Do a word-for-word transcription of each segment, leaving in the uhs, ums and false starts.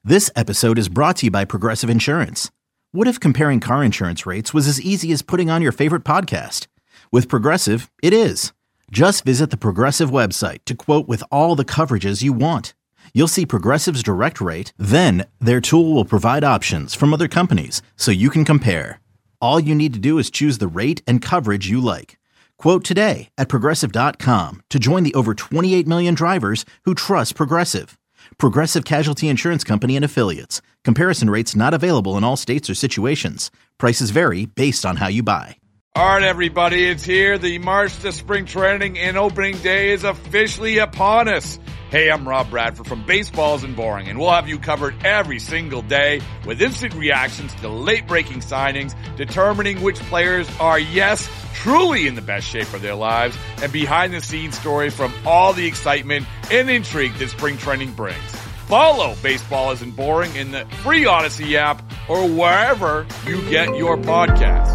This episode is brought to you by Progressive Insurance. What if comparing car insurance rates was as easy as putting on your favorite podcast? With Progressive, it is. Just visit the Progressive website to quote with all the coverages you want. You'll see Progressive's direct rate, then their tool will provide options from other companies so you can compare. All you need to do is choose the rate and coverage you like. Quote today at Progressive dot com to join the over twenty-eight million drivers who trust Progressive. Progressive Casualty Insurance Company and Affiliates. Comparison rates not available in all states or situations. Prices vary based on how you buy. All right, everybody, it's here. The March to Spring Training and Opening Day is officially upon us. Hey, I'm Rob Bradford from Baseball Isn't Boring, and we'll have you covered every single day with instant reactions to late-breaking signings, determining which players are, yes, truly in the best shape of their lives, and behind-the-scenes story from all the excitement and intrigue that spring training brings. Follow Baseball Isn't Boring in the free Odyssey app or wherever you get your podcasts.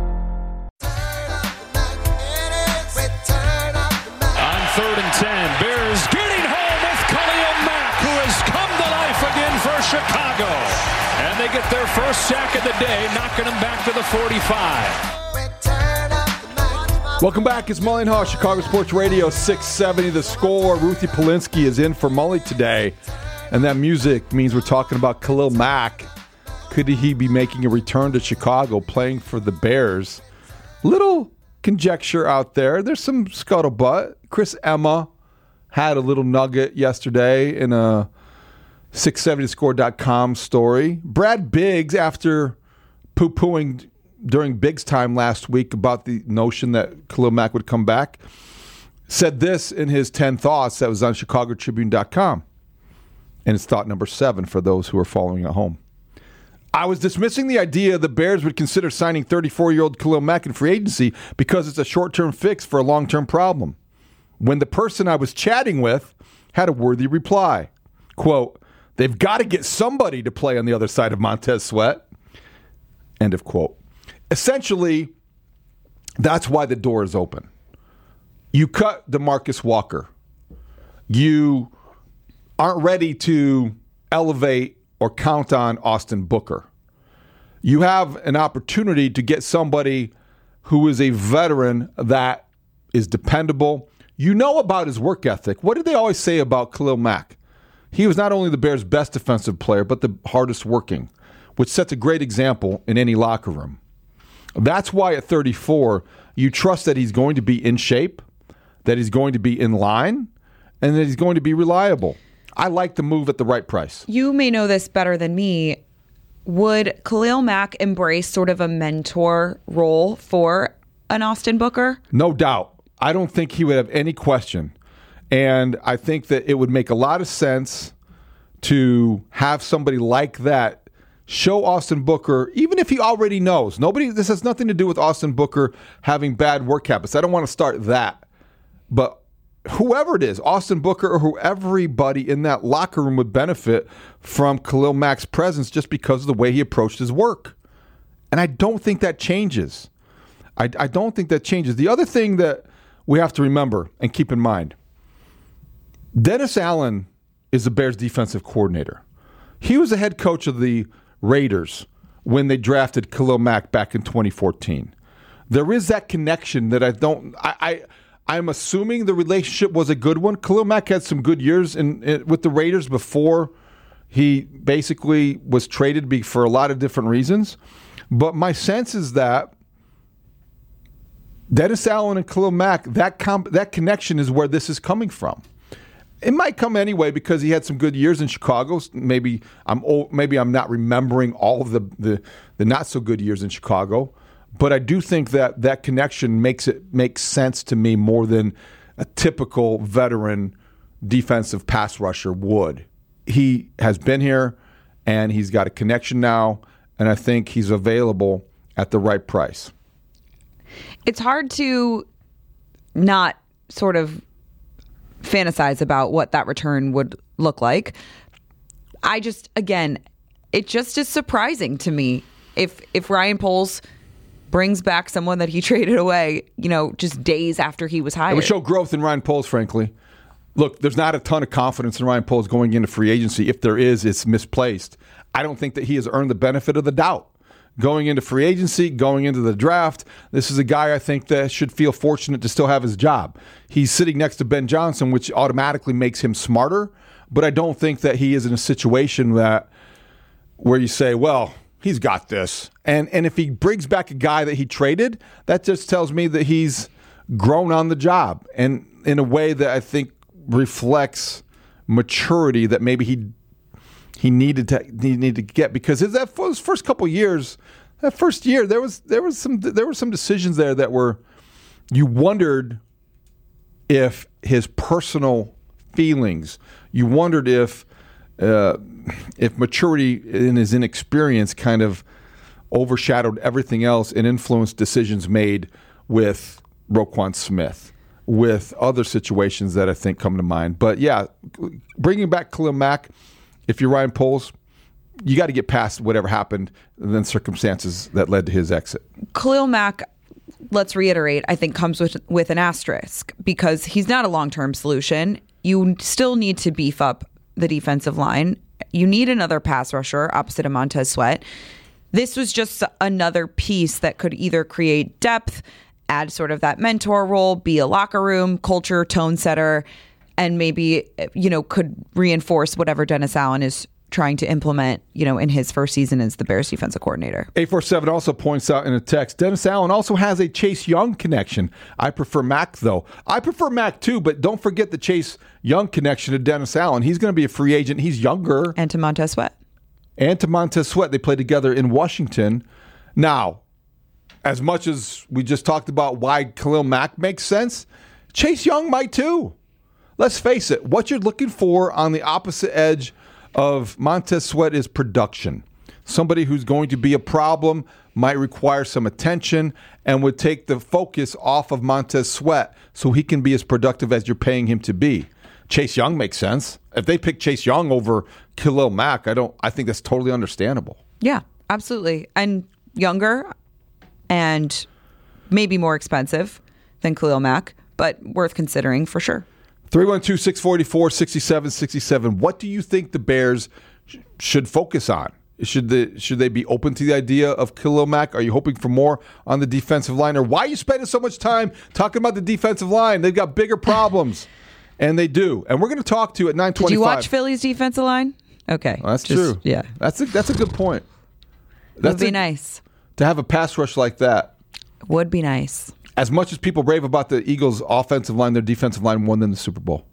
On third and ten, Bears getting home with Khalil Mack, who has come to life again for Chicago. And they get their first sack of the day, knocking them back to the forty-five. Welcome back. It's Mully and Haw, Chicago Sports Radio, six seventy The Score. Ruthie Polinsky is in for Mully today. And that music means we're talking about Khalil Mack. Could he be making a return to Chicago, playing for the Bears? Little conjecture out there. There's some scuttlebutt. Chris Emma had a little nugget yesterday in a six seventy score dot com story. Brad Biggs, after poo-pooing during Biggs' time last week about the notion that Khalil Mack would come back, said this in his ten thoughts that was on Chicago Tribune dot com. And it's thought number seven for those who are following at home. I was dismissing the idea the Bears would consider signing thirty-four-year-old Khalil Mack in free agency because it's a short-term fix for a long-term problem, when the person I was chatting with had a worthy reply. Quote, they've got to get somebody to play on the other side of Montez Sweat. End of quote. Essentially, that's why the door is open. You cut DeMarcus Walker. You aren't ready to elevate or count on Austin Booker. You have an opportunity to get somebody who is a veteran that is dependable. You know about his work ethic. What did they always say about Khalil Mack? He was not only the Bears' best defensive player, but the hardest working, which sets a great example in any locker room. That's why at thirty-four, you trust that he's going to be in shape, that he's going to be in line, and that he's going to be reliable. I like the move at the right price. You may know this better than me. Would Khalil Mack embrace sort of a mentor role for an Austin Booker? No doubt. I don't think he would have any question. And I think that it would make a lot of sense to have somebody like that show Austin Booker, even if he already knows. Nobody. This has nothing to do with Austin Booker having bad work habits. I don't want to start that. But whoever it is, Austin Booker or who everybody in that locker room would benefit from Khalil Mack's presence just because of the way he approached his work. And I don't think that changes. I, I don't think that changes. The other thing that we have to remember and keep in mind, Dennis Allen is the Bears defensive coordinator. He was the head coach of the Raiders when they drafted Khalil Mack back in twenty fourteen. There is that connection that I don't... I, I I'm assuming the relationship was a good one. Khalil Mack had some good years in, in with the Raiders before he basically was traded be, for a lot of different reasons. But my sense is that Dennis Allen and Khalil Mack, that comp, that connection is where this is coming from. It might come anyway because he had some good years in Chicago. Maybe I'm old, maybe I'm not remembering all of the, the, the not so good years in Chicago. But I do think that that connection makes it makes sense to me more than a typical veteran defensive pass rusher would. He has been here, and he's got a connection now, and I think he's available at the right price. It's hard to not sort of fantasize about what that return would look like. I just, again, it just is surprising to me if if Ryan Poles brings back someone that he traded away, you know, just days after he was hired. It would show growth in Ryan Poles, frankly. look, there's not a ton of confidence in Ryan Poles going into free agency. If there is, it's misplaced. I don't think that he has earned the benefit of the doubt. Going into free agency, going into the draft, this is a guy I think that should feel fortunate to still have his job. He's sitting next to Ben Johnson, which automatically makes him smarter, but I don't think that he is in a situation that where you say, well, he's got this. And and if he brings back a guy that he traded, that just tells me that he's grown on the job and in a way that I think reflects maturity that maybe he he needed to he needed to get, because that those first couple years, that first year, there was there was some there were some decisions there that were, you wondered if his personal feelings, you wondered if uh, if maturity in his inexperience kind of overshadowed everything else and influenced decisions made with Roquan Smith, with other situations that I think come to mind. But yeah, bringing back Khalil Mack, if you're Ryan Poles, you got to get past whatever happened and then circumstances that led to his exit. Khalil Mack, let's reiterate, I think comes with with an asterisk because he's not a long-term solution. You still need to beef up the defensive line. You need another pass rusher opposite of Montez Sweat. This was just another piece that could either create depth, add sort of that mentor role, be a locker room culture tone setter, and maybe, you know, could reinforce whatever Dennis Allen is trying to implement, you know, in his first season as the Bears defensive coordinator. eight four seven also points out in a text, Dennis Allen also has a Chase Young connection. I prefer Mack, though. I prefer Mack, too, but don't forget the Chase Young connection to Dennis Allen. He's going to be a free agent. He's younger. And to Montez Sweat. And to Montez Sweat. They played together in Washington. Now, as much as we just talked about why Khalil Mack makes sense, Chase Young might, too. Let's face it. What you're looking for on the opposite edge of Montez Sweat is production. Somebody who's going to be a problem, might require some attention, and would take the focus off of Montez Sweat so he can be as productive as you're paying him to be. Chase Young makes sense. If they pick Chase Young over Khalil Mack, I don't. I think that's totally understandable. Yeah, absolutely. And younger and maybe more expensive than Khalil Mack, but worth considering for sure. three one two, six four four, six seven six seven. What do you think the Bears sh- should focus on? Should they, should they be open to the idea of Khalil Mack? Are you hoping for more on the defensive line? Or why are you spending so much time talking about the defensive line? They've got bigger problems. And they do. And we're going to talk to you at nine twenty-five. Did you watch Philly's defensive line? Okay. Well, that's Just, true. Yeah. That's a, that's a good point. That's Would be a, nice. To have a pass rush like that. Would be nice. As much as people rave about the Eagles' offensive line, their defensive line won them the Super Bowl.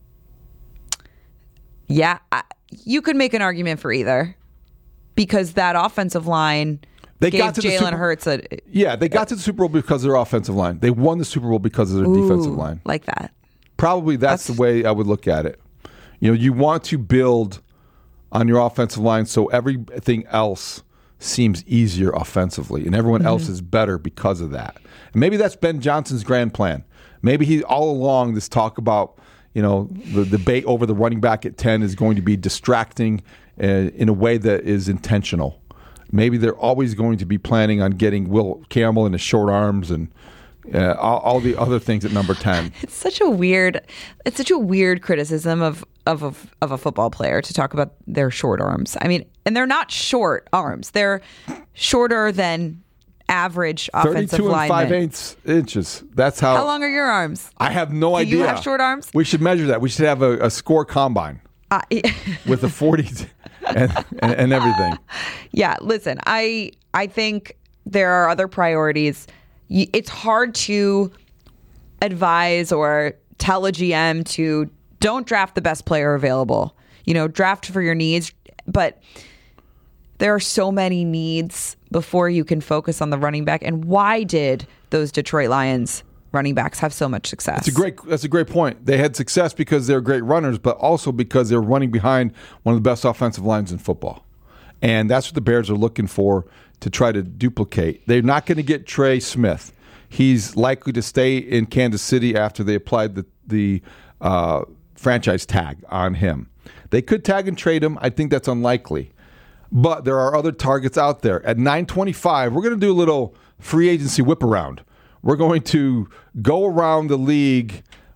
Yeah. I, you could make an argument for either. Because that offensive line they gave got to Jalen Super, Hurts a... Yeah, they got to the Super Bowl because of their offensive line. They won the Super Bowl because of their Ooh, defensive line. Like that. Probably that's, that's the way I would look at it. You know, you want to build on your offensive line so everything else seems easier offensively, and everyone mm-hmm. else is better because of that. And maybe that's Ben Johnson's grand plan. Maybe he all along this talk about, you know, the debate over the running back at ten is going to be distracting uh, in a way that is intentional. Maybe they're always going to be planning on getting Will Campbell in his short arms and Uh, all, all the other things at number ten. It's such a weird, it's such a weird criticism of of a, of a football player to talk about their short arms. I mean, and they're not short arms; they're shorter than average offensive Thirty-two and linemen. five eighths inches. That's how. How long are your arms? I have no Do idea. you have short arms? We should measure that. We should have a, a score combine Uh, with the forties and, and, and everything. Yeah, listen, I I think there are other priorities. It's hard to advise or tell a G M to don't draft the best player available. You know, draft for your needs. But there are so many needs before you can focus on the running back. And why did those Detroit Lions running backs have so much success? That's a great, that's a great point. They had success because they're great runners, but also because they're running behind one of the best offensive lines in football. And that's what the Bears are looking for to try to duplicate. They're not going to get Trey Smith. He's likely to stay in Kansas City after they applied the, the uh, franchise tag on him. They could tag and trade him. I think that's unlikely. But there are other targets out there. At nine twenty-five, we're going to do a little free agency whip around. We're going to go around the league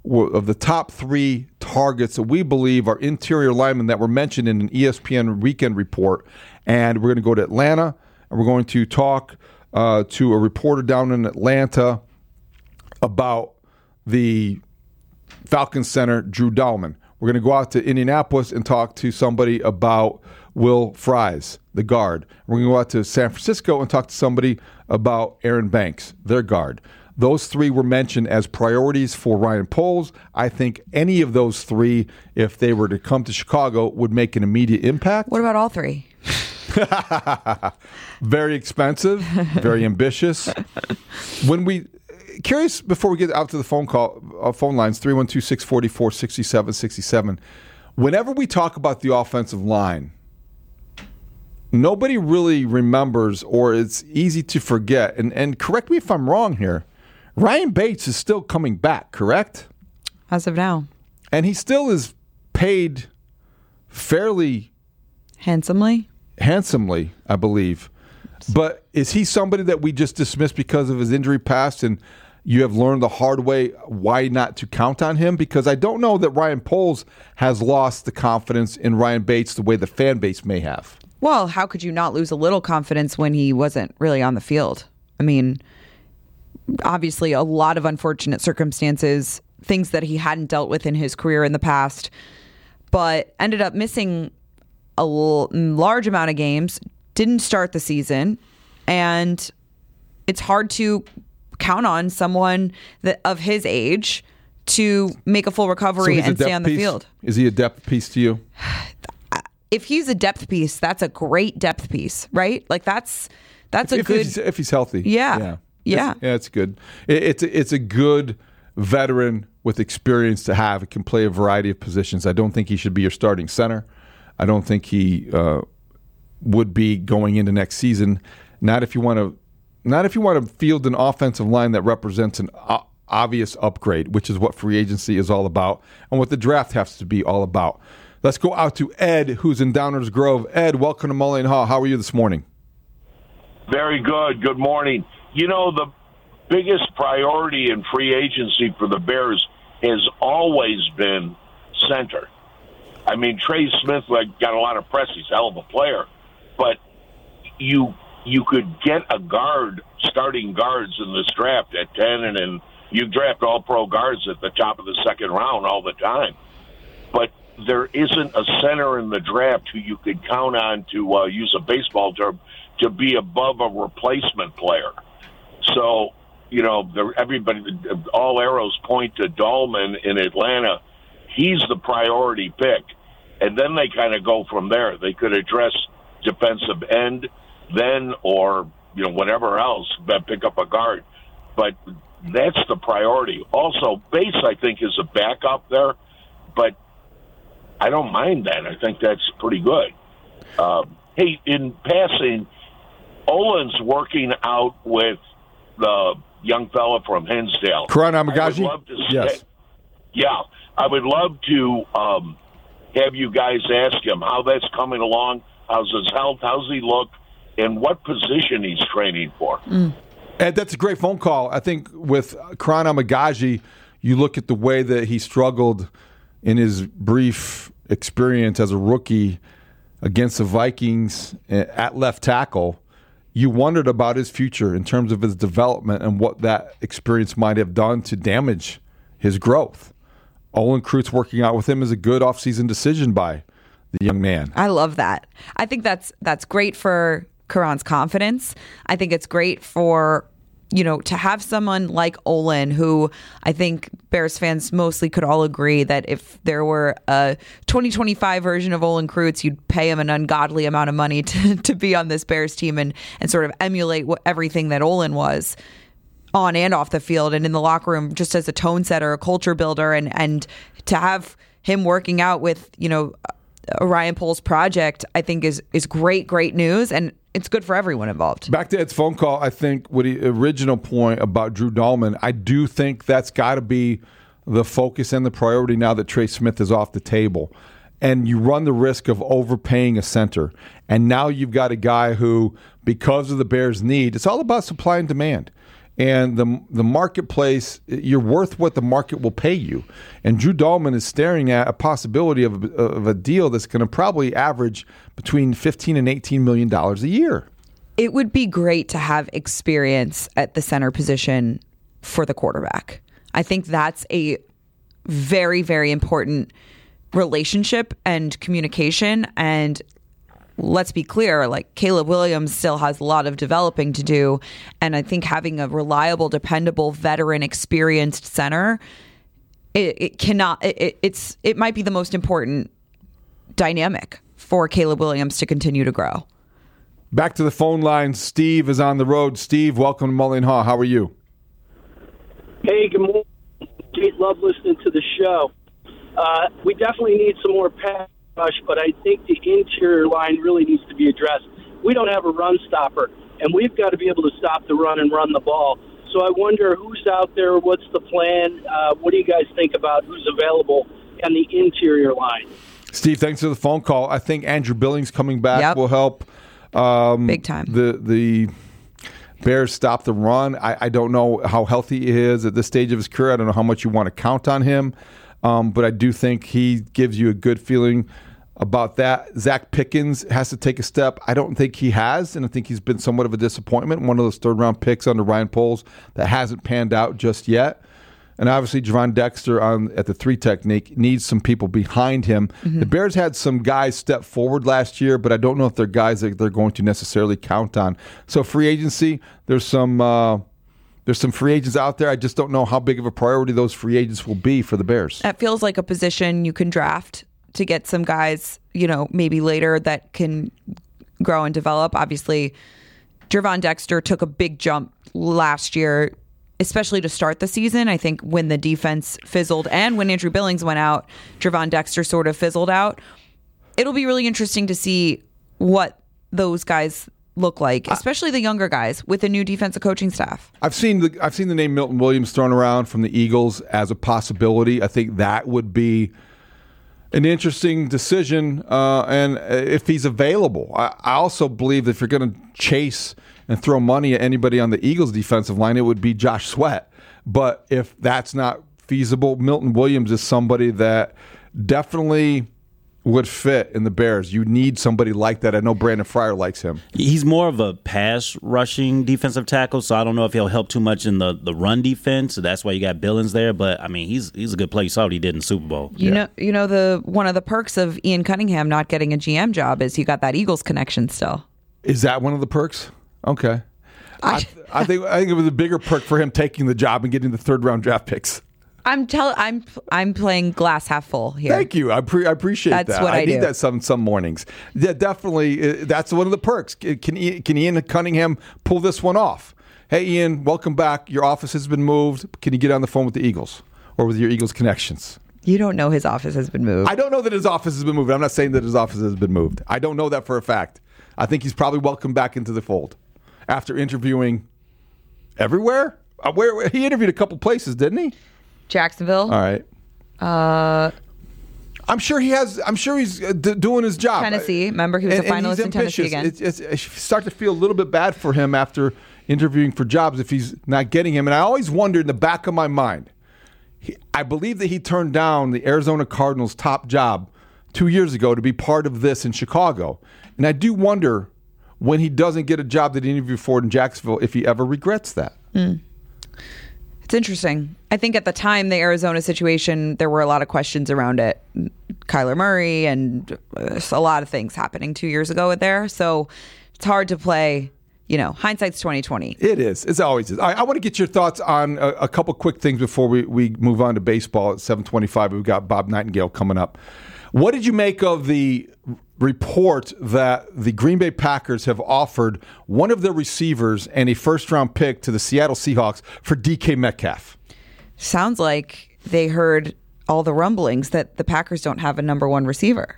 of the top three targets that we believe are interior linemen that were mentioned in an E S P N weekend report. And we're going to go to Atlanta, and we're going to talk uh, to a reporter down in Atlanta about the Falcons center, Drew Dalman. We're going to go out to Indianapolis and talk to somebody about Will Fries, the guard. We're going to go out to San Francisco and talk to somebody about Aaron Banks, their guard. Those three were mentioned as priorities for Ryan Poles. I think any of those three, if they were to come to Chicago, would make an immediate impact. What about all three? Very expensive, very ambitious. When we curious before we get out to the phone call uh, phone lines, three one two, six four four, six seven six seven. Whenever we talk about the offensive line, nobody really remembers, or it's easy to forget. And and correct me if I'm wrong here. Ryan Bates is still coming back, correct? As of now. And he still is paid fairly handsomely. Handsomely, I believe. But is he somebody that we just dismiss because of his injury past, and you have learned the hard way why not to count on him? Because I don't know that Ryan Poles has lost the confidence in Ryan Bates the way the fan base may have. Well, how could you not lose a little confidence when he wasn't really on the field? I mean, obviously a lot of unfortunate circumstances, things that he hadn't dealt with in his career in the past, but ended up missing a l- large amount of games, didn't start the season, and it's hard to count on someone that of his age to make a full recovery so and stay on the piece? field. Is he a depth piece to you? If he's a depth piece, that's a great depth piece, right? Like that's that's if, a if good. He's, if he's healthy, yeah, yeah, yeah, it's, yeah. It's good. It, it's a, it's a good veteran with experience to have. It can play a variety of positions. I don't think he should be your starting center. I don't think he uh, would be going into next season. Not if you want to. Not if you want to field an offensive line that represents an o- obvious upgrade, which is what free agency is all about, and what the draft has to be all about. Let's go out to Ed, who's in Downers Grove. Ed, welcome to Mully and Haugh. How are you this morning? Very good. Good morning. You know, the biggest priority in free agency for the Bears has always been center. I mean, Trey Smith like, got a lot of press. He's a hell of a player. But you you could get a guard, starting guards in this draft at ten, and then you draft all-pro guards at the top of the second round all the time. But there isn't a center in the draft who you could count on to uh, use a baseball term to be above a replacement player. So, you know, the, everybody, all arrows point to Dalman in Atlanta. He's the priority pick. And then they kind of go from there. They could address defensive end then, or, you know, whatever else, but pick up a guard. But that's the priority. Also, Bates, I think, is a backup there, but I don't mind that. I think that's pretty good. Um, hey, in passing, Olin's working out with the young fella from Hinsdale. Karan Amagaji? I would love to yes. Say, yeah, I would love to um, have you guys ask him how that's coming along, how's his health, how's he look, and what position he's training for. Mm. Ed, that's a great phone call. I think with Karan Amagaji, you look at the way that he struggled in his brief experience as a rookie against the Vikings at left tackle. You wondered about his future in terms of his development and what that experience might have done to damage his growth. Olin Kreutz working out with him is a good offseason decision by the young man. I love that. I think that's that's great for Karan's confidence. I think it's great for, you know, to have someone like Olin, who I think Bears fans mostly could all agree that if there were a twenty twenty-five version of Olin Kreutz, you'd pay him an ungodly amount of money to, to be on this Bears team and, and sort of emulate what, everything that Olin was on and off the field and in the locker room, just as a tone setter, a culture builder, and, and to have him working out with, you know, Ryan Poles' project, I think is is great, great news, and it's good for everyone involved. Back to Ed's phone call, I think with the original point about Drew Dalman, I do think that's got to be the focus and the priority now that Trey Smith is off the table. And you run the risk of overpaying a center. And now you've got a guy who, because of the Bears' need, it's all about supply and demand. And the the marketplace, you're worth what the market will pay you. And Drew Dahlman is staring at a possibility of, of a deal that's going to probably average between fifteen and eighteen million dollars a year. It would be great to have experience at the center position for the quarterback. I think that's a very, very important relationship and communication. And let's be clear, like Caleb Williams still has a lot of developing to do. And I think having a reliable, dependable, veteran, experienced center, it, it cannot, it, it's, it might be the most important dynamic for Caleb Williams to continue to grow. Back to the phone line. Steve is on the road. Steve, welcome to Mully and Haugh. How are you? Hey, good morning. Kate, love listening to the show. Uh, we definitely need some more pass rush, but I think the interior line really needs to be addressed. We don't have a run stopper, and we've got to be able to stop the run and run the ball. So I wonder who's out there, what's the plan, uh, what do you guys think about who's available on the interior line? Steve, thanks for the phone call. I think Andrew Billings coming back Yep. will help. Um, Big time. The the Bears stop the run. I, I don't know how healthy he is at this stage of his career. I don't know how much you want to count on him. Um, but I do think he gives you a good feeling about that. Zach Pickens has to take a step. I don't think he has, and I think he's been somewhat of a disappointment. One of those third-round picks under Ryan Poles that hasn't panned out just yet. And obviously, Javon Dexter on at the three technique needs some people behind him. Mm-hmm. The Bears had some guys step forward last year, but I don't know if they're guys that they're going to necessarily count on. So free agency, there's some uh, there's some free agents out there. I just don't know how big of a priority those free agents will be for the Bears. That feels like a position you can draft to get some guys, you know, maybe later that can grow and develop. Obviously, Javon Dexter took a big jump last year, especially to start the season. I think when the defense fizzled and when Andrew Billings went out, Javon Dexter sort of fizzled out. It'll be really interesting to see what those guys look like, especially the younger guys with a new defensive coaching staff. I've seen the I've seen the name Milton Williams thrown around from the Eagles as a possibility. I think that would be an interesting decision, uh, and if he's available. I, I also believe that if you're going to chase and throw money at anybody on the Eagles defensive line, it would be Josh Sweat. But if that's not feasible, Milton Williams is somebody that definitely would fit in the Bears. You need somebody like that. I know Brandon Fryer likes him. He's more of a pass rushing defensive tackle, so I don't know if he'll help too much in the, the run defense. So that's why you got Billings there. But I mean, he's he's a good player. You saw what he did in the Super Bowl. You Yeah. know, you know the one of the perks of Ian Cunningham not getting a G M job is you got that Eagles connection still. Is that one of the perks? Okay. I, I- I think I think it was a bigger perk for him taking the job and getting the third round draft picks. I'm tell I'm I'm playing glass half full here. Thank you. I, pre- I appreciate That's that. what I need do. that some some mornings. Yeah, definitely. uh, That's one of the perks. Can Ian, can Ian Cunningham pull this one off? Hey, Ian, welcome back. Your office has been moved. Can you get on the phone with the Eagles or with your Eagles connections? You don't know his office has been moved. I don't know that his office has been moved. I'm not saying that his office has been moved. I don't know that for a fact. I think he's probably welcomed back into the fold after interviewing everywhere. Uh, where, where he interviewed a couple places, didn't he? Jacksonville. All right. Uh, I'm sure he has. I'm sure he's uh, d- doing his job. Tennessee. Remember, he was And- a and he's finalist in Tennessee ambitious. again. It's, it's, it's start to feel a little bit bad for him after interviewing for jobs if he's not getting him. And I always wonder in the back of my mind, he, I believe that he turned down the Arizona Cardinals' top job two years ago to be part of this in Chicago. And I do wonder when he doesn't get a job that he interviewed for in Jacksonville if he ever regrets that. Mm. It's interesting. I think at the time, the Arizona situation, there were a lot of questions around it. Kyler Murray and uh, a lot of things happening two years ago there. So it's hard to play, you know, hindsight's twenty twenty. It is. It's always is. I, I want to get your thoughts on a, a couple quick things before we, we move on to baseball at seven twenty-five. We've got Bob Nightingale coming up. What did you make of the report that the Green Bay Packers have offered one of their receivers and a first-round pick to the Seattle Seahawks for D K Metcalf? Sounds like they heard all the rumblings that the Packers don't have a number one receiver.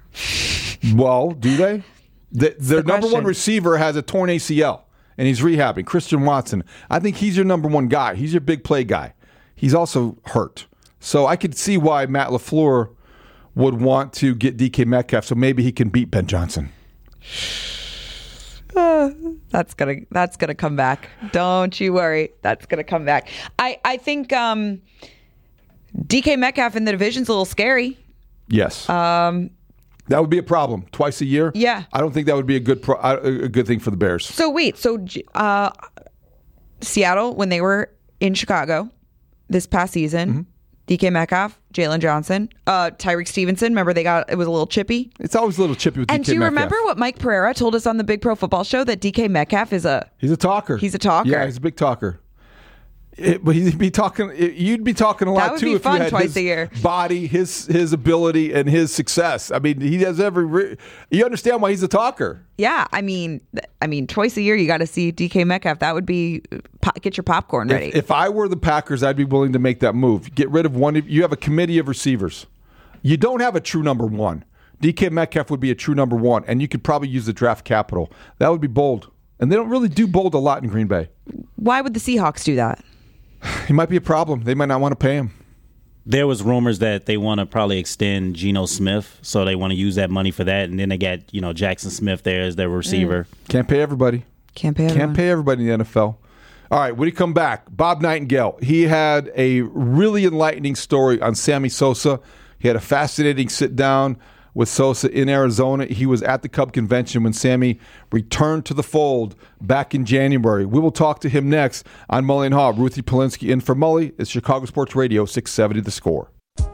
Well, do they? The, their the number one question. receiver has a torn A C L, and he's rehabbing. Christian Watson. I think he's your number one guy. He's your big play guy. He's also hurt. So I could see why Matt LaFleur would want to get D K Metcalf so maybe he can beat Ben Johnson. Uh, That's gonna that's gonna come back. Don't you worry. That's gonna come back. I I think um, D K Metcalf in the division's a little scary. Yes. Um, that would be a problem. Twice a year. Yeah. I don't think that would be a good pro- a good thing for the Bears. So wait. So uh, Seattle, when they were in Chicago this past season, mm-hmm. D K Metcalf, Jalen Johnson, uh, Tyreek Stevenson. Remember, they got it was a little chippy. It's always a little chippy with and D K Metcalf. And do you remember what Mike Pereira told us on the Big Pro Football Show, that D K Metcalf is a he's a talker. He's a talker. Yeah, he's a big talker. It, but he'd be talking. It, you'd be talking a lot that would too be if fun you had twice his a year. body, his his ability, and his success. I mean, he has every. Re- you understand why he's a talker? Yeah, I mean, I mean, twice a year you got to see D K Metcalf. That would be po- get your popcorn ready. If, if I were the Packers, I'd be willing to make that move. Get rid of one. You have a committee of receivers. You don't have a true number one. D K Metcalf would be a true number one, and you could probably use the draft capital. That would be bold, and they don't really do bold a lot in Green Bay. Why would the Seahawks do that? He might be a problem. They might not want to pay him. There was rumors that they want to probably extend Geno Smith, so they want to use that money for that. And then they got, you know, Jackson Smith there as their receiver. Mm. Can't pay everybody. Can't pay everyone. Can't pay everybody in the N F L. All right, when you come back, Bob Nightingale. He had a really enlightening story on Sammy Sosa. He had a fascinating sit-down with Sosa in Arizona. He was at the Cub convention when Sammy returned to the fold back in January. We will talk to him next on Mully and Haugh. Ruthie Polinsky in for Mully. It's Chicago Sports Radio, six seventy The Score.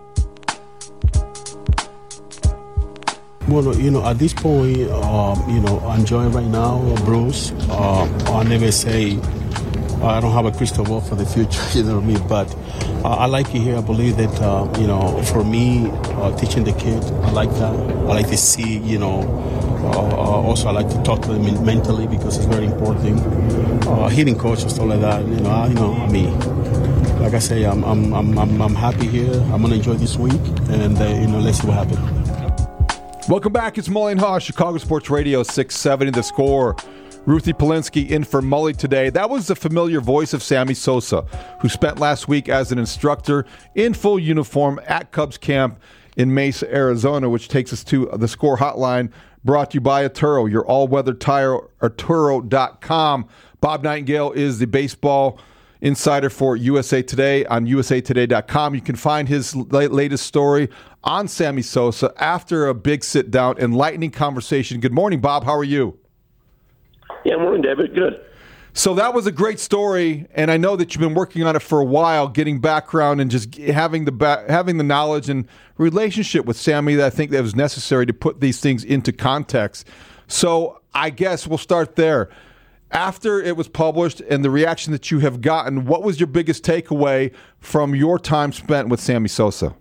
Well, you know, at this point, um, you know, I'm enjoying right now, Bruce. Um, I'll never say I don't have a crystal ball for the future, you know what I mean? But uh, I like it here. I believe that, uh, you know, for me, uh, teaching the kid, I like that. I like to see, you know, uh, also I like to talk to them mentally because it's very important. Uh, hitting coach and stuff like that, you know, I, you know, I mean, like I say, I'm, I'm, I'm, I'm, I'm happy here. I'm going to enjoy this week, and, uh, you know, let's see what happens. Welcome back. It's Mully and Haugh, Chicago Sports Radio, six seventy The Score. Ruthie Polinsky in for Mully today. That was the familiar voice of Sammy Sosa, who spent last week as an instructor in full uniform at Cubs camp in Mesa, Arizona, which takes us to the Score Hotline, brought to you by Arturo, your all-weather tire, Arturo dot com. Bob Nightingale is the baseball insider for U S A Today on U S A Today dot com. You can find his latest story on Sammy Sosa after a big sit-down, enlightening conversation. Good morning, Bob. How are you? Yeah, morning, David. Good. So that was a great story, and I know that you've been working on it for a while, getting background and just having the ba- having the knowledge and relationship with Sammy that I think that was necessary to put these things into context. So I guess we'll start there. After it was published and the reaction that you have gotten, what was your biggest takeaway from your time spent with Sammy Sosa?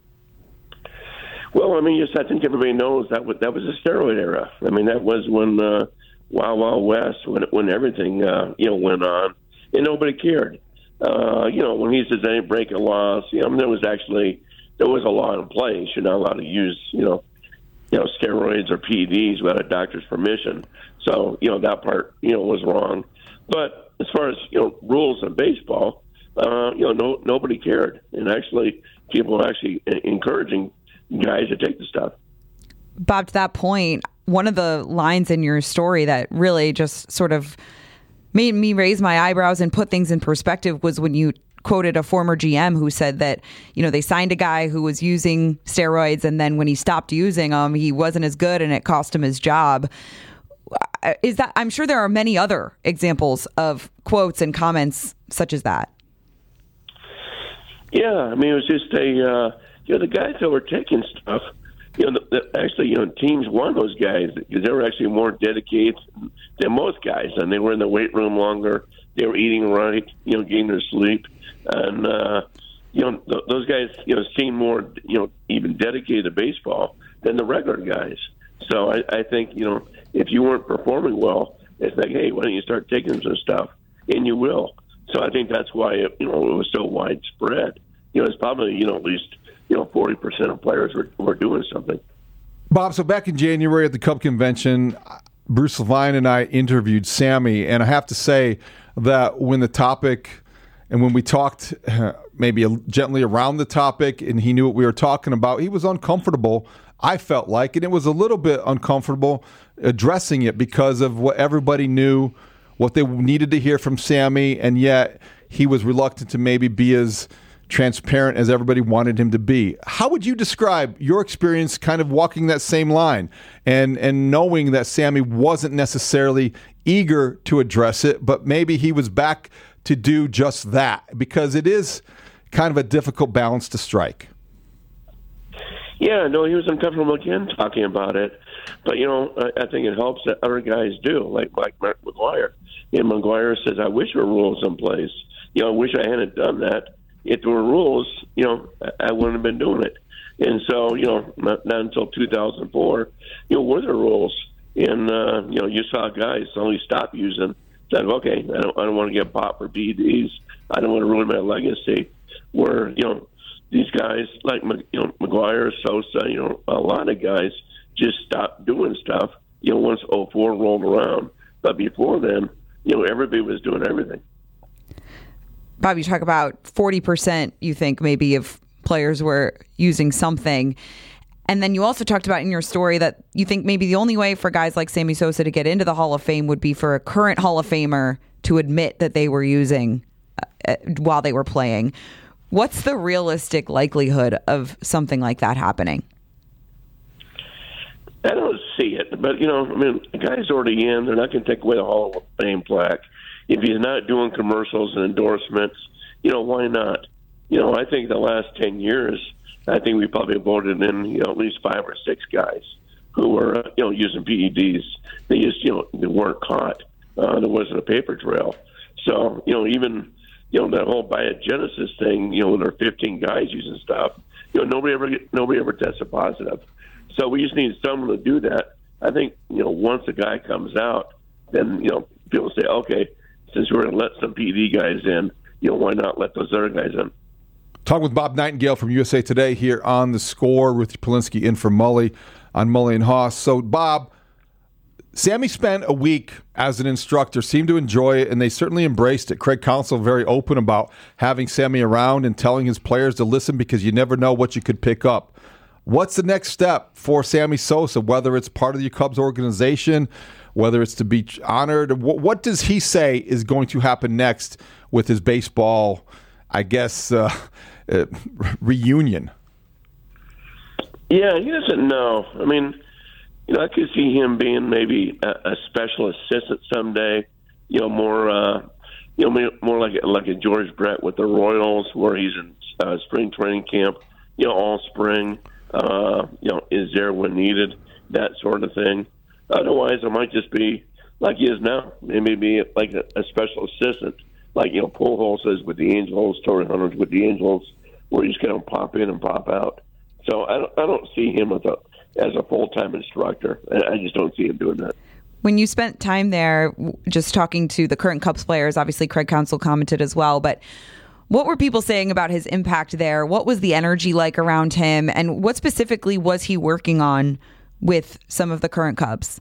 Well, I mean, just I think everybody knows that was, that was a steroid era. I mean, that was when uh, Wild Wild West, when when everything uh, you know went on, and nobody cared. Uh, you know, when he says they break a law, you know, I mean, there was actually there was a law in place. You're not allowed to use you know, you know, steroids or P E Ds without a doctor's permission. So you know that part you know was wrong. But as far as you know rules in baseball, uh, you know, no nobody cared, and actually people were actually encouraging guys to take the stuff. Bob, to that point, one of the lines in your story that really just sort of made me raise my eyebrows and put things in perspective was when you quoted a former G M who said that, you know, they signed a guy who was using steroids, and then when he stopped using them, he wasn't as good and it cost him his job. Is that, I'm sure there are many other examples of quotes and comments such as that. Yeah, I mean, it was just a, uh, you know, the guys that were taking stuff, you know, the, the, actually, you know, teams won those guys because they were actually more dedicated than most guys, and they were in the weight room longer. They were eating right, you know, getting their sleep, and uh, you know, th- those guys, you know, seemed more, you know, even dedicated to baseball than the regular guys. So I, I think, you know, if you weren't performing well, it's like, hey, why don't you start taking some stuff, and you will. So I think that's why it, you know, it was so widespread. You know, it's probably, you know, at least, you know, forty percent of players were, were doing something. Bob, so back in January at the Cub convention, Bruce Levine and I interviewed Sammy, and I have to say that when the topic and when we talked uh, maybe gently around the topic and he knew what we were talking about, he was uncomfortable, I felt like, and it was a little bit uncomfortable addressing it because of what everybody knew, what they needed to hear from Sammy, and yet he was reluctant to maybe be as transparent as everybody wanted him to be. How would you describe your experience kind of walking that same line and, and knowing that Sammy wasn't necessarily eager to address it, but maybe he was back to do just that? Because it is kind of a difficult balance to strike. Yeah, no, he was uncomfortable again talking about it. But, you know, I, I think it helps that other guys do, like, like Mark McGwire. And McGwire says, I wish there were rules in place. You know, I wish I hadn't done that. If there were rules, you know, I wouldn't have been doing it. And so, you know, not, not until two thousand four, you know, were there rules? And, uh, you know, you saw guys suddenly stop using, said, okay, I don't, I don't want to get bought for P E Ds. I don't want to ruin my legacy. Where, you know, these guys like, you know, McGwire, Sosa, you know, a lot of guys just stopped doing stuff, you know, once oh four rolled around. But before then, you know, everybody was doing everything. Bob, you talk about forty percent, you think maybe of players were using something. And then you also talked about in your story that you think maybe the only way for guys like Sammy Sosa to get into the Hall of Fame would be for a current Hall of Famer to admit that they were using uh, while they were playing. What's the realistic likelihood of something like that happening? I don't see it, but, you know, I mean, the guy's already in. They're not going to take away the Hall of Fame plaque. If he's not doing commercials and endorsements, you know, why not? You know, I think the last ten years, I think we probably voted in, you know, at least five or six guys who were, uh, you know, using P E Ds. They just, you know, they weren't caught. Uh, there wasn't a paper trail. So, you know, even, you know, that whole biogenesis thing, you know, when there are fifteen guys using stuff, you know, nobody ever, nobody ever tested positive. So we just need someone to do that. I think, you know, once a guy comes out, then, you know, people say, okay, since we're going to let some P E D guys in, you know, why not let those other guys in? Talking with Bob Nightingale from U S A Today here on The Score. Ruthie Polinsky in for Mully on Mully and Haas. So, Bob, Sammy spent a week as an instructor, seemed to enjoy it, and they certainly embraced it. Craig Counsell very open about having Sammy around and telling his players to listen because you never know what you could pick up. What's the next step for Sammy Sosa, whether it's part of the Cubs organization, whether it's to be honored? What, what does he say is going to happen next with his baseball, I guess, uh, uh, reunion? Yeah, he doesn't know. I mean, you know, I could see him being maybe a, a special assistant someday, you know, more, uh, you know, more like a, like a George Brett with the Royals, where he's in uh, spring training camp, you know, all spring, uh, you know, is there when needed, that sort of thing. Otherwise, it might just be like he is now. Maybe be like a, a special assistant, like, you know, Pujols is with the Angels, Torrey Hunter's with the Angels, where he's going to pop in and pop out. So I don't, I don't see him as a, as a full-time instructor. I just don't see him doing that. When you spent time there just talking to the current Cubs players, obviously Craig Counsell commented as well, but what were people saying about his impact there? What was the energy like around him? And what specifically was he working on with some of the current Cubs?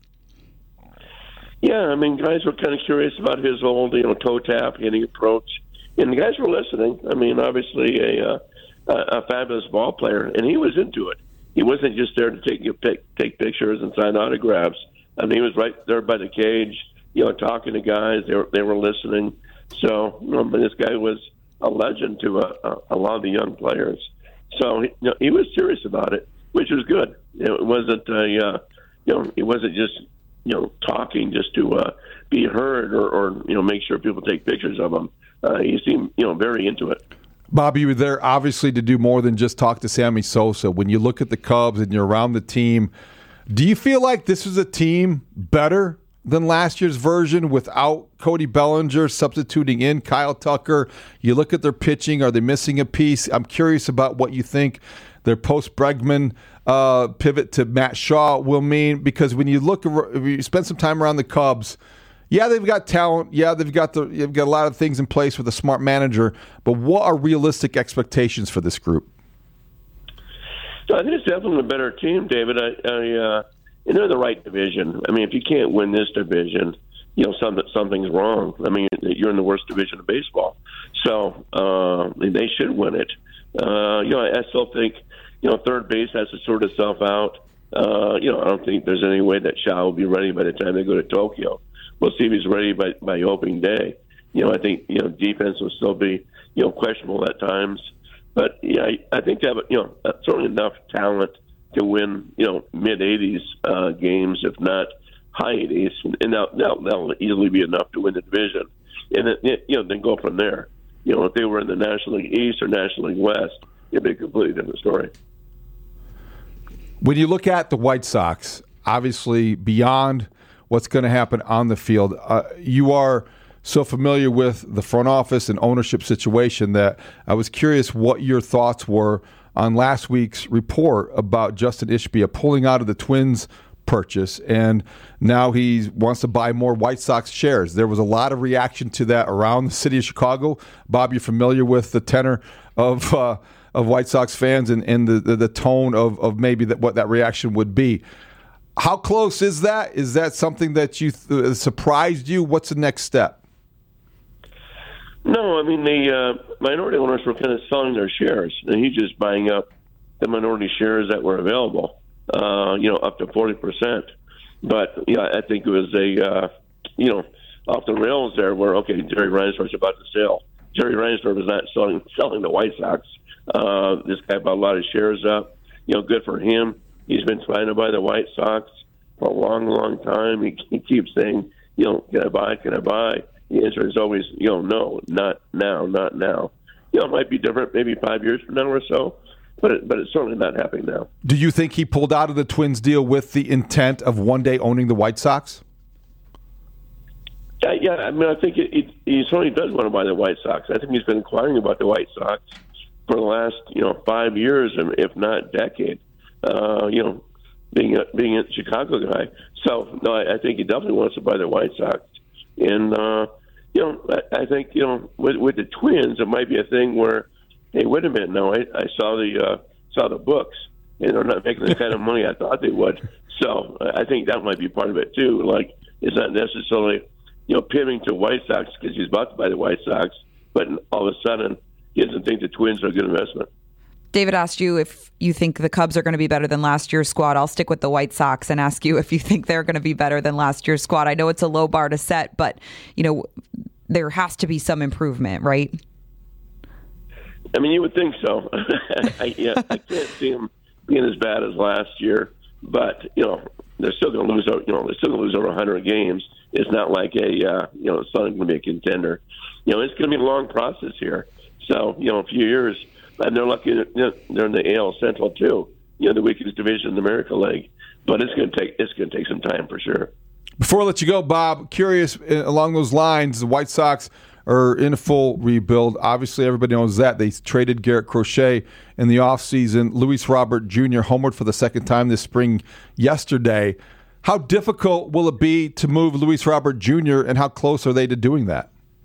Yeah, I mean, guys were kind of curious about his old, you know, toe tap hitting approach, and the guys were listening. I mean, obviously a, uh, a fabulous ball player, and he was into it. He wasn't just there to take take, take pictures and sign autographs. I mean, he was right there by the cage, you know, talking to guys. They were they were listening. So, you know, this guy was a legend to a, a, a lot of the young players. So, you know, he was serious about it, which was good. You know, it wasn't a, uh, you know, it wasn't just, you know, talking just to uh, be heard or, or, you know, make sure people take pictures of him. Uh, he seemed, you know, very into it. Bobby, you were there obviously to do more than just talk to Sammy Sosa. When you look at the Cubs and you're around the team, do you feel like this was a team better than last year's version without Cody Bellinger substituting in Kyle Tucker? You look at their pitching. Are they missing a piece? I'm curious about what you think their post-Bregman uh, pivot to Matt Shaw will mean, because when you look, if you spend some time around the Cubs, yeah, they've got talent. Yeah, they've got the they've got a lot of things in place with a smart manager. But what are realistic expectations for this group? So I think it's definitely a better team, David. I, I uh, and they're the right division. I mean, if you can't win this division, you know, something something's wrong. I mean, you're in the worst division of baseball, so uh, they should win it. Uh, you know, I still think, you know, third base has to sort itself out. Uh, you know, I don't think there's any way that Shaw will be ready by the time they go to Tokyo. We'll see if he's ready by, by opening day. You know, I think, you know, defense will still be, you know, questionable at times. But, yeah, I, I think they have, you know, certainly enough talent to win, you know, mid-eighties uh, games, if not high eighties. And that'll, that'll, that'll easily be enough to win the division. And, then, you know, then go from there. You know, if they were in the National League East or National League West, it'd be a completely different story. When you look at the White Sox, obviously beyond what's going to happen on the field, uh, you are so familiar with the front office and ownership situation that I was curious what your thoughts were on last week's report about Justin Ishbia pulling out of the Twins purchase, and now he wants to buy more White Sox shares. There was a lot of reaction to that around the city of Chicago. Bob, you're familiar with the tenor of uh, of White Sox fans and, and the, the, the tone of, of maybe that what that reaction would be. How close is that? Is that something that you th- surprised you? What's the next step? No, I mean, the uh, minority owners were kind of selling their shares, and he's just buying up the minority shares that were available, uh, you know, up to forty percent. But, yeah, I think it was a, uh, you know, off the rails there where, okay, Jerry Reinsdorf's about to sell. Jerry Reinsdorf is not selling, selling the White Sox. Uh, this guy bought a lot of shares up. You know, good for him. He's been trying to buy the White Sox for a long, long time. He, he keeps saying, you know, can I buy, can I buy? The answer is always, you know, no, not now, not now. You know, it might be different maybe five years from now or so, but it, but it's certainly not happening now. Do you think he pulled out of the Twins deal with the intent of one day owning the White Sox? Yeah, yeah. I mean, I think it, it, he certainly does want to buy the White Sox. I think he's been inquiring about the White Sox for the last, you know, five years, and if not decade. Uh, you know, being a, being a Chicago guy. So no, I, I think he definitely wants to buy the White Sox, and. Uh, You know, I, I think, you know, with, with the Twins, it might be a thing where, hey, wait a minute, no, I, I saw the uh, saw the books, and they're not making the kind of money I thought they would. So I think that might be part of it, too. Like, it's not necessarily, you know, pivoting to White Sox because he's about to buy the White Sox, but all of a sudden he doesn't think the Twins are a good investment. David asked you if you think the Cubs are going to be better than last year's squad. I'll stick with the White Sox and ask you if you think they're going to be better than last year's squad. I know it's a low bar to set, but, you know, there has to be some improvement, right? I mean, you would think so. I, yeah, I can't see them being as bad as last year, but, you know, they're still going to lose, you know, they're still going to lose over one hundred games. It's not like a, uh, you know, it's not going to be a contender. You know, it's going to be a long process here. So, you know, a few years. And they're lucky that, you know, they're in the A L Central too. You know, the weakest division in the American League. But it's going to take it's going to take some time for sure. Before I let you go, Bob, curious along those lines, the White Sox are in a full rebuild. Obviously, everybody knows that. They traded Garrett Crochet in the offseason. Luis Robert Junior homered for the second time this spring yesterday. How difficult will it be to move Luis Robert Junior, and how close are they to doing that?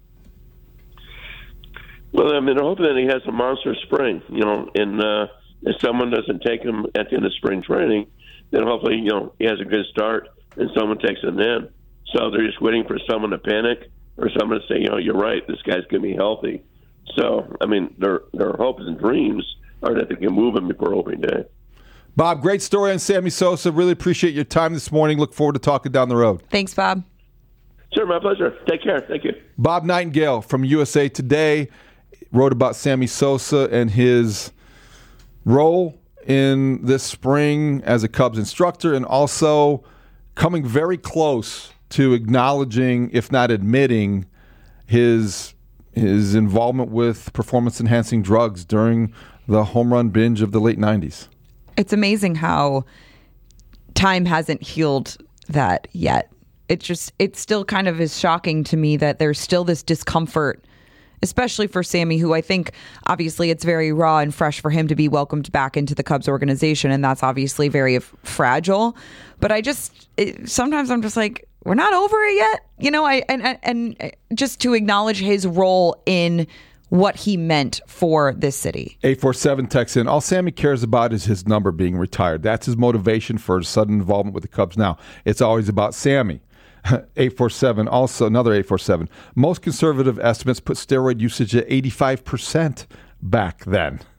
Well, I mean, they're hoping that he has a monster spring, you know, and uh, if someone doesn't take him at the end of spring training, then hopefully, you know, he has a good start and someone takes him then. So they're just waiting for someone to panic or someone to say, you know, you're right, this guy's going to be healthy. So, I mean, their their hopes and dreams are that they can move him before opening day. Bob, great story on Sammy Sosa. Really appreciate your time this morning. Look forward to talking down the road. Thanks, Bob. Sure, my pleasure. Take care. Thank you. Bob Nightingale from U S A Today wrote about Sammy Sosa and his role in this spring as a Cubs instructor, and also coming very close to acknowledging, if not admitting, his his involvement with performance-enhancing drugs during the home run binge of the late nineties. It's amazing how time hasn't healed that yet. It just, it still kind of is shocking to me that there's still this discomfort, especially for Sammy, who I think obviously it's very raw and fresh for him to be welcomed back into the Cubs organization. And that's obviously very f- fragile. But I just, it, sometimes I'm just like, we're not over it yet. You know, I and, and just to acknowledge his role in what he meant for this city. eight four seven texts in. All Sammy cares about is his number being retired. That's his motivation for his sudden involvement with the Cubs now. It's always about Sammy. eight four seven, also another eight four seven. Most conservative estimates put steroid usage at eighty-five percent back then.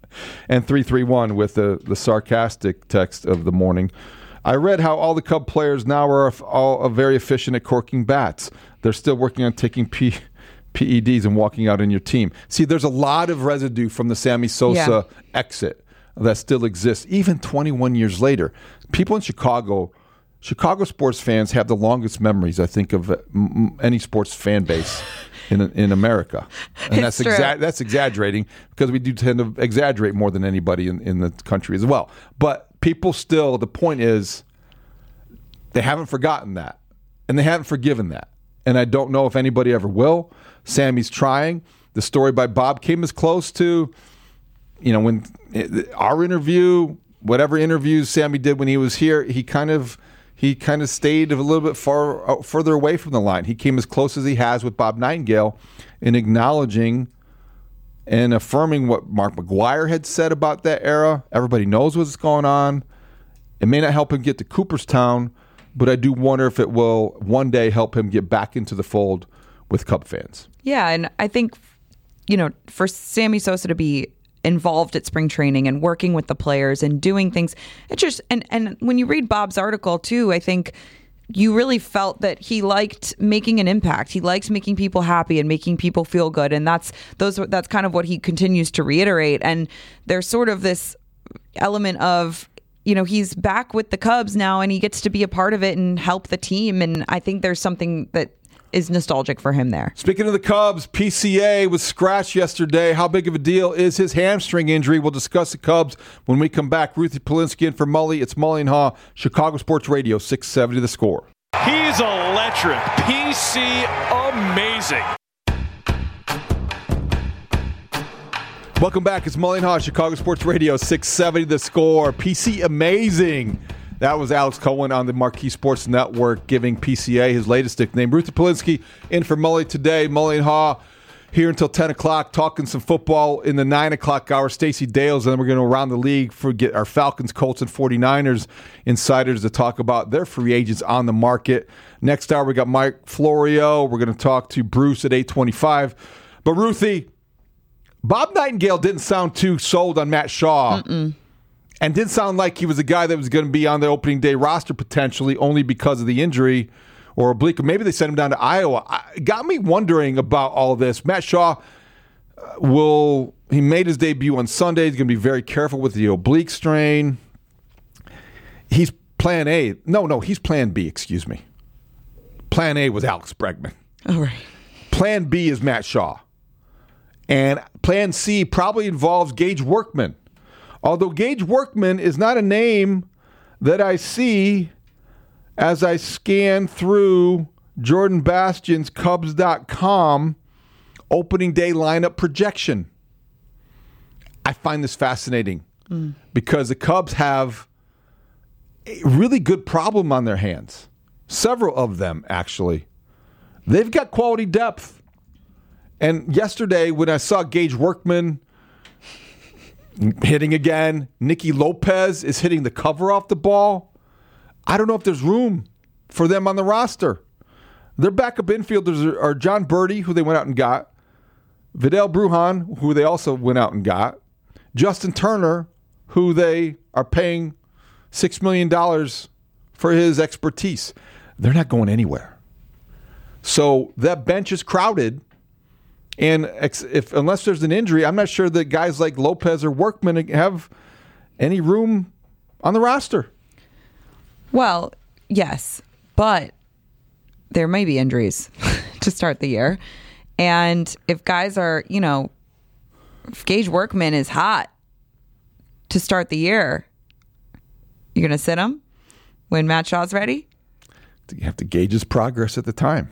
And three three one with the, the sarcastic text of the morning. I read how all the Cub players now are all are very efficient at corking bats. They're still working on taking P, P E Ds and walking out in your team. See, there's a lot of residue from the Sammy Sosa yeah. exit that still exists, even twenty-one years later. People in Chicago, Chicago sports fans have the longest memories, I think, of any sports fan base in in America. And that's exa- that's exaggerating because we do tend to exaggerate more than anybody in, in the country as well. But people still, the point is, they haven't forgotten that. And they haven't forgiven that. And I don't know if anybody ever will. Sammy's trying. The story by Bob came as close to, you know, when it, our interview, whatever interviews Sammy did when he was here, he kind of he kind of stayed a little bit far uh, further away from the line. He came as close as he has with Bob Nightingale in acknowledging and affirming what Mark McGwire had said about that era. Everybody knows what's going on. It may not help him get to Cooperstown, but I do wonder if it will one day help him get back into the fold with Cub fans. Yeah, and I think, you know, for Sammy Sosa to be involved at spring training and working with the players and doing things, it just and and when you read Bob's article too, I think you really felt that he liked making an impact. He likes making people happy and making people feel good, and that's those that's kind of what he continues to reiterate. And there's sort of this element of, you know, he's back with the Cubs now and he gets to be a part of it and help the team, and I think there's something that is nostalgic for him there. Speaking of the Cubs, P C A was scratched yesterday. How big of a deal is his hamstring injury? We'll discuss the Cubs when we come back. Ruthie Polinsky in for Mully. It's Mully and Haw, Chicago Sports Radio, six seventy The Score. He's electric. P C amazing. Welcome back. It's Mully and Haw, Chicago Sports Radio, six seventy The Score. P C amazing. That was Alex Cohen on the Marquee Sports Network giving P C A his latest nickname. Ruthie Polinsky in for Mully today. Mully and Haw here until ten o'clock, talking some football in the nine o'clock hour. Stacey Dales, and then we're going to around the league for get our Falcons, Colts, and forty-niners insiders to talk about their free agents on the market. Next hour, we got Mike Florio. We're going to talk to Bruce at eight twenty-five. But Ruthie, Bob Nightingale didn't sound too sold on Matt Shaw. Mm-mm. And didn't sound like he was a guy that was going to be on the opening day roster potentially only because of the injury or oblique. Maybe they sent him down to Iowa. It got me wondering about all this. Matt Shaw will – he made his debut on Sunday. He's going to be very careful with the oblique strain. He's plan A. No, no, he's plan B, excuse me. Plan A was Alex Bregman. All right. Plan B is Matt Shaw. And plan C probably involves Gage Workman. Although Gage Workman is not a name that I see as I scan through Jordan Bastion's Cubs dot com opening day lineup projection. I find this fascinating mm. because the Cubs have a really good problem on their hands. Several of them, actually. They've got quality depth. And yesterday, when I saw Gage Workman hitting again, Nicky Lopez is hitting the cover off the ball, I don't know if there's room for them on the roster. Their backup infielders are John Birdie, who they went out and got, Vidal Brujan, who they also went out and got, Justin Turner, who they are paying six million dollars for his expertise. They're not going anywhere. So that bench is crowded. And if unless there's an injury, I'm not sure that guys like Lopez or Workman have any room on the roster. Well, yes, but there may be injuries to start the year. And if guys are, you know, if Gage Workman is hot to start the year, you're going to sit him when Matt Shaw's ready? You have to gauge his progress at the time.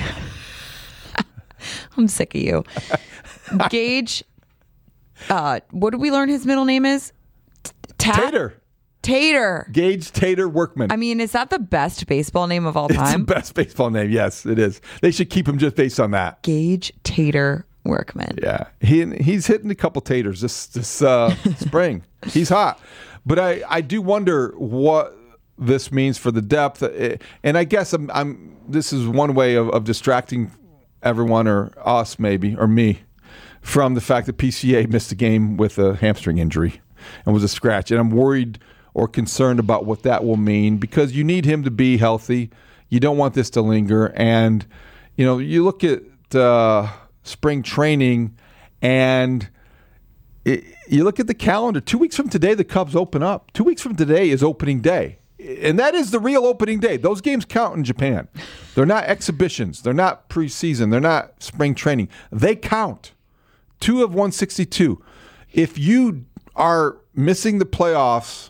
I'm sick of you. Gage, uh, what did we learn his middle name is? Tat- Tater. Tater. Gage Tater Workman. I mean, is that the best baseball name of all time? It's the best baseball name. Yes, it is. They should keep him just based on that. Gage Tater Workman. Yeah. He he's hitting a couple taters this this uh, spring. He's hot. But I, I do wonder what this means for the depth. And I guess I'm, I'm this is one way of, of distracting everyone or us maybe or me from the fact that P C A missed a game with a hamstring injury and was a scratch. And I'm worried or concerned about what that will mean because you need him to be healthy. You don't want this to linger. And, you know, you look at uh, spring training and it, you look at the calendar. Two weeks from today, the Cubs open up. Two weeks from today is opening day. And that is the real opening day. Those games count in Japan. They're not exhibitions. They're not preseason. They're not spring training. They count. Two of one sixty-two. If you are missing the playoffs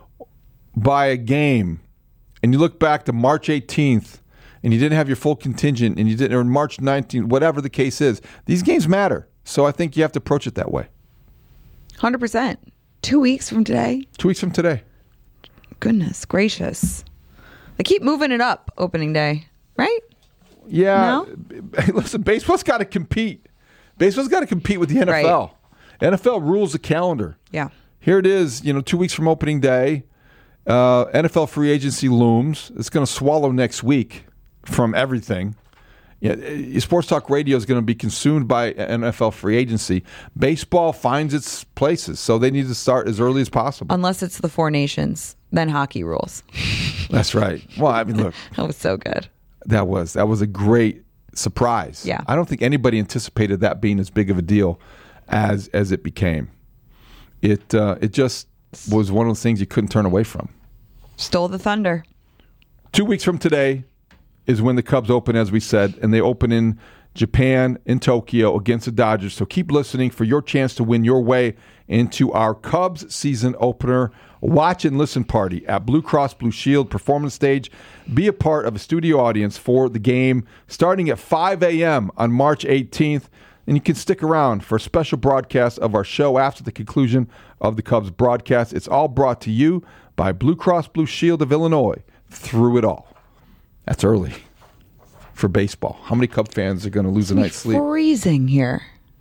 by a game, and you look back to March eighteenth, and you didn't have your full contingent, and you didn't, or March nineteenth, whatever the case is, these games matter. So I think you have to approach it that way. one hundred percent. Two weeks from today? Two weeks from today. Goodness gracious. They keep moving it up opening day, right? Yeah. No? Listen, baseball's got to compete. Baseball's got to compete with the N F L. Right. N F L rules the calendar. Yeah. Here it is, you know, two weeks from opening day. Uh, N F L free agency looms. It's going to swallow next week from everything. Yeah, Sports Talk Radio is going to be consumed by N F L free agency. Baseball finds its places, so they need to start as early as possible. Unless it's the Four Nations, then hockey rules. That's right. Well, I mean, look. That was so good. That was. That was a great surprise. Yeah. I don't think anybody anticipated that being as big of a deal as as it became. It uh, it just was one of those things you couldn't turn away from. Stole the thunder. Two weeks from today is when the Cubs open, as we said, and they open in Japan, in Tokyo, against the Dodgers. So keep listening for your chance to win your way into our Cubs season opener watch and listen party at Blue Cross Blue Shield Performance Stage. Be a part of a studio audience for the game starting at five a.m. on March eighteenth. And you can stick around for a special broadcast of our show after the conclusion of the Cubs broadcast. It's all brought to you by Blue Cross Blue Shield of Illinois through it all. That's early for baseball. How many Cub fans are going to lose a night's sleep? Freezing here.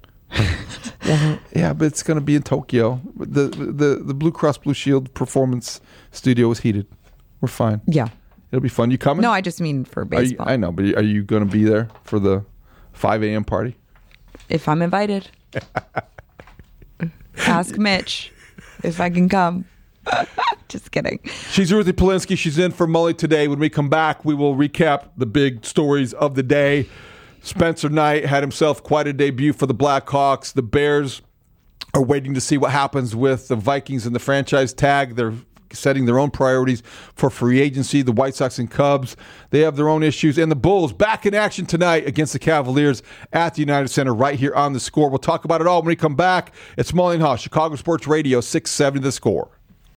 yeah, yeah, but it's going to be in Tokyo. The, the the Blue Cross Blue Shield Performance Studio is heated. We're fine. Yeah. It'll be fun. You coming? No, I just mean for baseball. You, I know, but are you going to be there for the five a.m. party? If I'm invited. Ask Mitch if I can come. Just kidding. She's Ruthie Polinsky. She's in for Mully today. When we come back, we will recap the big stories of the day. Spencer Knight had himself quite a debut for the Blackhawks. The Bears are waiting to see what happens with the Vikings and the franchise tag. They're setting their own priorities for free agency. The White Sox and Cubs, they have their own issues. And the Bulls back in action tonight against the Cavaliers at the United Center right here on The Score. We'll talk about it all when we come back. It's Mully and Haw, Chicago Sports Radio, six seventy The Score.